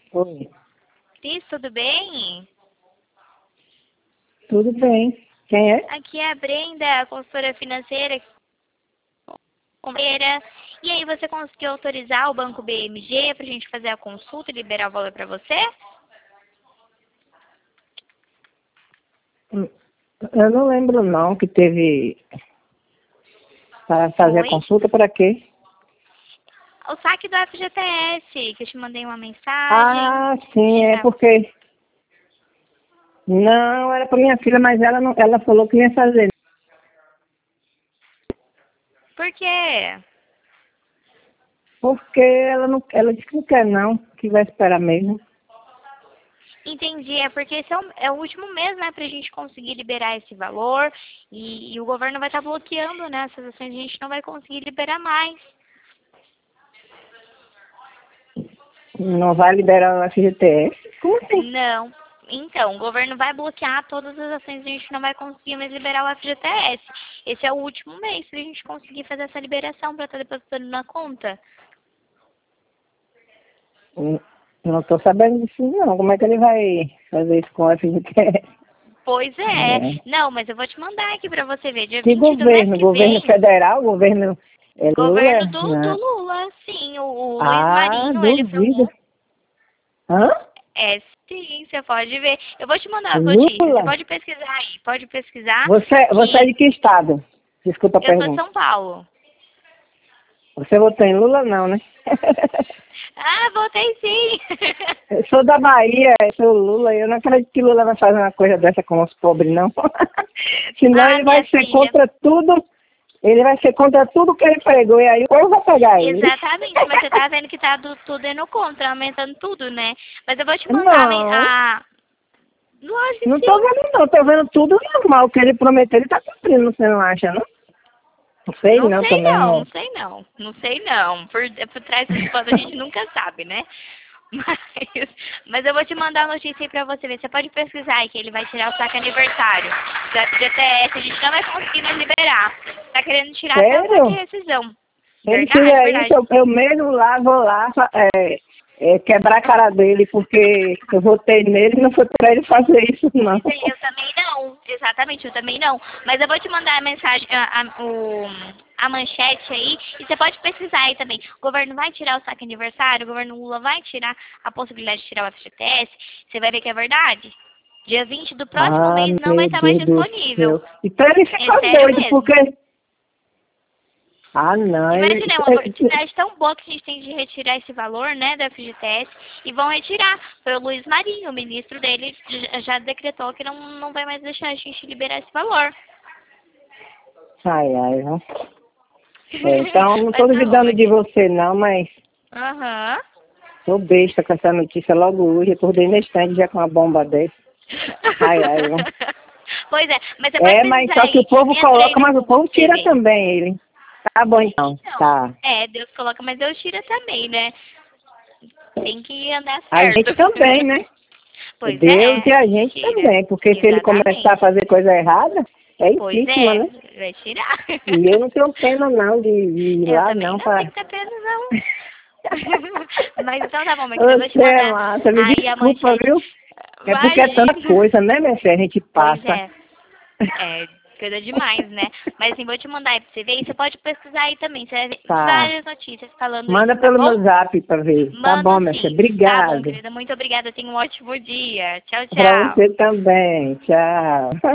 Oi. Cris, tudo bem? Tudo bem. Quem é? Aqui é a Brenda, consultora financeira. E aí, você conseguiu autorizar o Banco BMG para a gente fazer a consulta e liberar o valor para você? Eu não lembro não que teve para fazer a Oi? consulta para quê? O saque do FGTS, que eu te mandei uma mensagem. Ah, sim, é porque não era para minha filha, mas ela não, ela falou que ia fazer. Por quê? Porque ela disse que não quer não, que vai esperar mesmo. Entendi, é porque esse é o último mês, né, pra gente conseguir liberar esse valor e o governo vai estar bloqueando, né, essas ações, a gente não vai conseguir liberar mais. Não vai liberar o FGTS? Como assim? Não. Então, o governo vai bloquear todas as ações e a gente não vai conseguir mais liberar o FGTS. Esse é o último mês pra gente conseguir fazer essa liberação para estar depositando na conta. Não estou sabendo disso não. Como é que ele vai fazer isso com o FGTS? Pois é. É. Não, mas eu vou te mandar aqui pra você ver. Dia Que 20 do mês governo? que Governo vem, federal? Governo Lula? governo do Não. Lula, sim. O Luiz Ah, Marinho, ele duvido. filmou. Hã? É, sim, você pode ver. Eu vou te mandar as notícias. Você Lula? pode pesquisar aí. Pode pesquisar Você é que de que estado? Desculpa a eu sou de pergunta. São Paulo. Você votou em Lula, não, né? Ah, votei sim. Eu sou da Bahia, eu sou Lula, e eu não acredito que Lula vai fazer uma coisa dessa com os pobres, não. Senão Ah, ele vai minha ser filha. contra tudo, ele vai ser contra tudo que ele pregou, e aí eu vou pegar ele. Exatamente, mas você tá vendo que tá tudo indo contra, aumentando tudo, né? Mas eu vou te mandar Não, a... Lógico que não tô sim. vendo não, tô vendo tudo normal, o que ele prometeu, ele tá cumprindo, você não acha, não? Não sei Não não, sei também não, não não. sei não. Não sei não. Por trás dos panos a gente nunca sabe, né? Mas eu vou te mandar a notícia aí pra você ver. Você pode pesquisar aí que ele vai tirar o saque aniversário da FGTS. A gente não vai conseguir mais liberar. Tá querendo tirar até o saque Sério? rescisão. Ele Verdade, fizer isso, verdade. eu mesmo lá vou lá quebrar a cara dele, porque eu votei nele e não foi pra ele fazer isso, não. Eu também não, exatamente, eu também não. Mas eu vou te mandar a mensagem, a manchete aí, e você pode pesquisar aí também. O governo vai tirar o saque aniversário, o governo Lula vai tirar a possibilidade de tirar o FGTS, você vai ver que é verdade. Dia 20 do próximo Ah, mês não vai meu estar mais Deus do disponível. céu. Então ele É fica sério doido, mesmo. porque... Ah, não, Imagina, é uma oportunidade tão boa que a gente tem de retirar esse valor, né, da FGTS, e vão retirar. Foi o Luiz Marinho, o ministro dele, já decretou que não vai mais deixar a gente liberar esse valor. Ai, ai, não. Então, não tô Mas tá bom, duvidando de Marquinhos. você não, mas Aham. tô besta com essa notícia logo hoje. Acordei na estante já com uma bomba dessa. Ai, ai, não. Pois é, mas você pode É, mas pesquisar só que o aí, povo entra aí coloca, no mas o Google povo pra você tira ver. também ele. Tá bom então, Então, tá. Deus coloca, mas Deus tira também, né? Tem que andar A certo. gente também, né? Pois Deus é, e a gente tira. também, porque se ele começar a Exatamente. fazer coisa errada, é Pois impeachment, é, né? vai tirar. E eu não tenho pena não de ir Eu lá também não não para... tenho que ter pena, não. Mas então tá bom, meu querido, eu vou te Você é mandar massa, me aí a desculpa, manchete. viu? É porque é tanta Imagina. coisa, né, minha filha? A gente Pois passa. é, coisa demais, né? Mas assim, vou te mandar aí pra você ver e você pode pesquisar aí também. Você vai ver Tá. várias notícias falando Manda isso, tá pelo meu bom? zap pra ver. Tá bom, Mando minha filha. sim. Tá bom, Obrigado. querida. Muito obrigada. Tenha um ótimo dia. Tchau, Pra tchau. você também. Tchau.